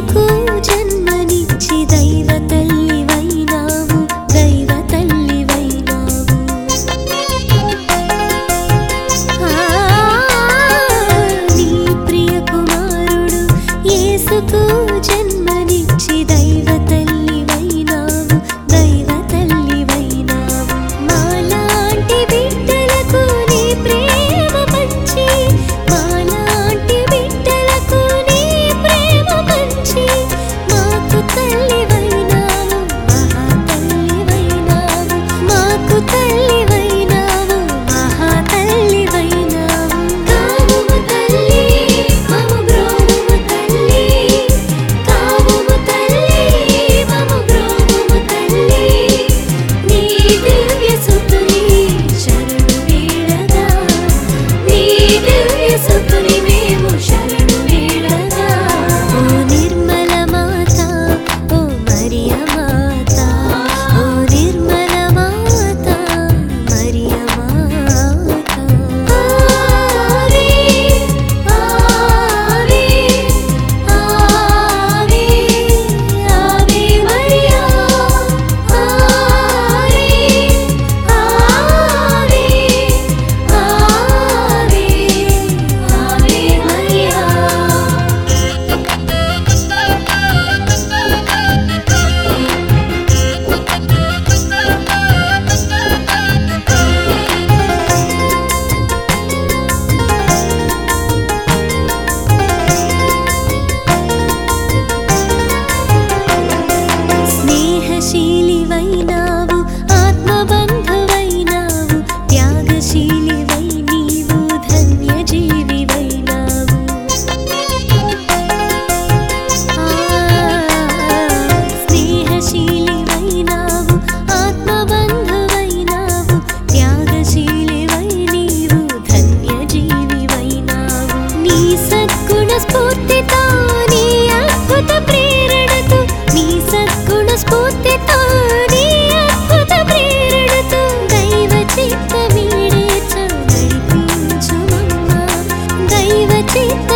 యేసుకు జన్మనిచ్చి దైవ తల్లివైనావు, దైవ తల్లివైనావు. నీ ప్రియ కుమారుడు యేసుకు జన్మనిచ్చి దైవ తల్లివైనావు, దైవ తల్లివైనావు. మాలాంటి బిడ్డలకు నీ ప్రేమ పంచి, మాలాంటి బిడ్డలకు నీ ప్రేమ పంచి, మాకు తల్లివైనావు, మహా తల్లివైనావు, మాకు తల్లివైనావు, మహా తల్లివైనావు. కావుము తల్లి మము బ్రోవుము తల్లి, కావుము తల్లి మము బ్రోవుము తల్లి. నీ దివ్య సుతుని శరణు వేడగా, నీ దివ్య సుతుని మేము శరణు వేడగా. ఓ నిర్మల మాత, ఓ మరియ మాత, ఓ నిర్మల మాత, మరియ మాత. ఆవే ఆవే ఆవే ఆవే మరియా, ఆవే ఆవే ఆవే ఆవే మరియా. స్నేహశీలివైనావు, ఆత్మబంధువైనావు, త్యాగశీలివై నీవు ధన్యజీవివైనావు. స్నేహశీలివైనావు, ఆత్మబంధువైనావు, త్యాగశీలివై నీవు ధన్యజీవివైనావు. నీ సద్గుణ స్ఫూర్తితో, నీ అద్భుత ప్రేరణతో, నీ సద్గుణ స్ఫూర్తితో, నీ అద్భుత ప్రేరణతో దైవ చిత్తమీడేచ నడిపించుమమ్మా, దైవ చిత్త